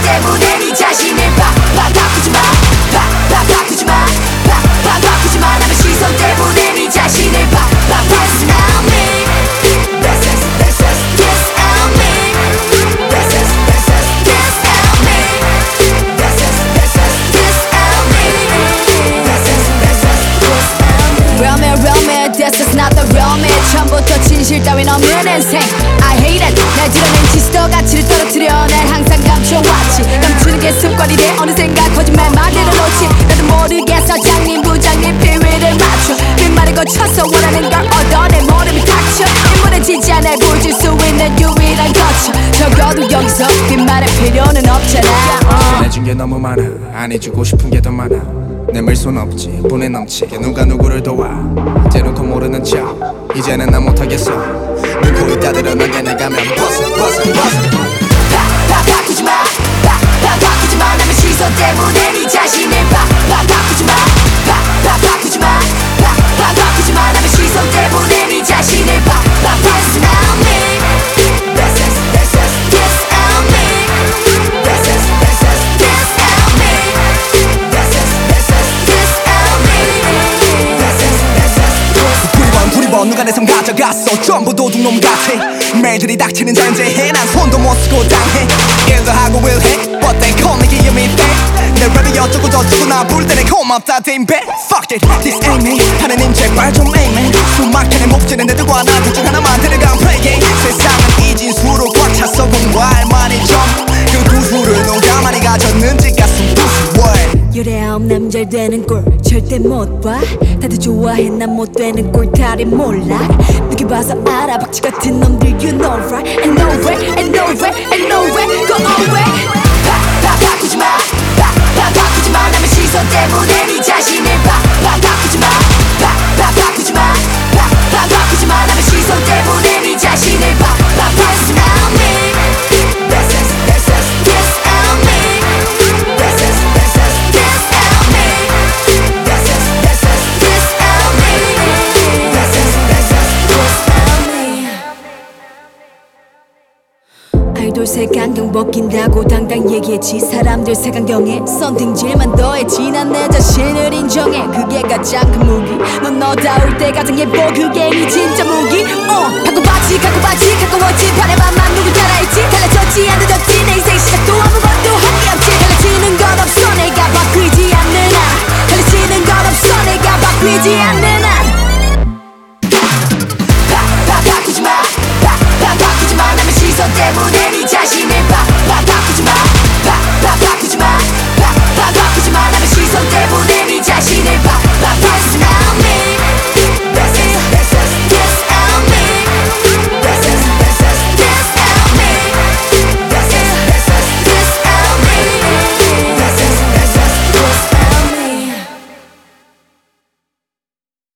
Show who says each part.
Speaker 1: 때문에 네 자신을 바꾸지 마 바꾸지 마 바꾸지 마 남의 시선 때문에 네 자신을 This on me This on me This on me This on me Real man, this is not the real me 처음부터 진실 따윈 없는 인생 I hate it 날 드러낸 지스터 가치를 떨어뜨려 날 항상 감춰왔지 감추는 게 습관이 돼 어느샌가 거짓말 만들어 놓지 나도 모르겠어 장님 부장님 비위를 맞춰 빈말을 거쳐서 원하는 걸 얻어 내 머리를 닥쳐 인물해지지 않아 보여줄 수 있는 유일한 거쳐 적어도 여기서 빈말할 필요는 없잖아
Speaker 2: 전해준 게 너무 많아 안 해주고 싶은 게 더 많아 내밀 순 없지 분에 넘치게 누가 누구를 도와 대놓고 모르는 척 이제는 나 못하겠어 눈 코 있다 드러나게 내가면
Speaker 1: 바꾸지 마 바꾸지 마 남의 시선 때문에 네 자신을 바꾸지 마 바꾸지 마 바꾸지 마 남의 시선 때문에 네 자신을 This on me This on me This on me
Speaker 2: 두리번 누가 내 삶 가져갔어 전부 도둑놈 같아 매일들이 닥치는 전제해 난 손도 못 쓰고 당해 일도 하고 일해 But they call me give me that 내 랩이 어쩌고 저쩌고 나 부를 때는 고맙다 damn bad Fuck it this ain't me 하느님 제발 좀 amen 수막히는 목재는 내 들고 하나 둘 중 하나만 들어간 play game 세상은 이진수로 꽉 찼어 공부할 말이 좀그 구수를 누가 많이 가졌는지 가슴 부수워
Speaker 1: 유래없 남잘 되는 꼴 절대 못 봐 다들 좋아해 난 못 되는 꼴 다리 몰라 누구 봐서 알아 박쥐 같은 놈들 you know right and no way and no way and no way go away 바꾸지 마 바꾸지 마 남의 시선 때문에 네 자신을 바꾸지 마 바꾸지 마 바꾸지 마 남의 시선 때문에 네 자신을 This on me This on me This on me 아이돌 색안경 벗긴다고 당당 얘기했지 사람들 색안경에 선팅질만 더했지 난 내 자신을 인정해 그게 가장 큰 무기 넌 너다울 때 가장 예뻐 그게 네 진짜 무기 갖고 봤지 가까웠지 바래만만 누구 따라했지 달라졌지 안 늦었지 내 인생